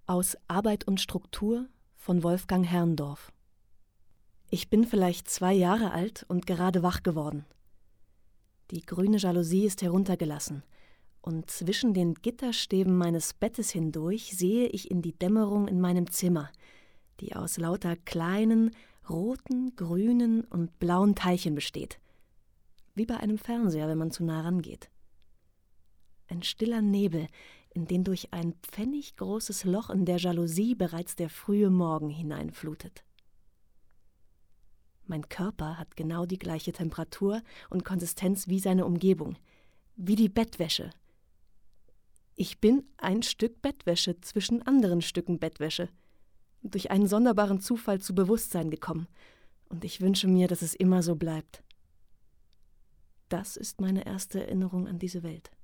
Aus Arbeit und Struktur von Wolfgang Herrndorff. Ich bin vielleicht 2 Jahre alt und gerade wach geworden. Die grüne Jalousie ist heruntergelassen, und zwischen den Gitterstäben meines Bettes hindurch sehe ich in die Dämmerung in meinem Zimmer, die aus lauter kleinen, roten, grünen und blauen Teilchen besteht. Wie bei einem Fernseher, wenn man zu nah rangeht. Ein stiller Nebel, in den durch ein pfenniggroßes Loch in der Jalousie bereits der frühe Morgen hineinflutet. Mein Körper hat genau die gleiche Temperatur und Konsistenz wie seine Umgebung, wie die Bettwäsche. Ich bin ein Stück Bettwäsche zwischen anderen Stücken Bettwäsche, durch einen sonderbaren Zufall zu Bewusstsein gekommen, und ich wünsche mir, dass es immer so bleibt. Das ist meine erste Erinnerung an diese Welt.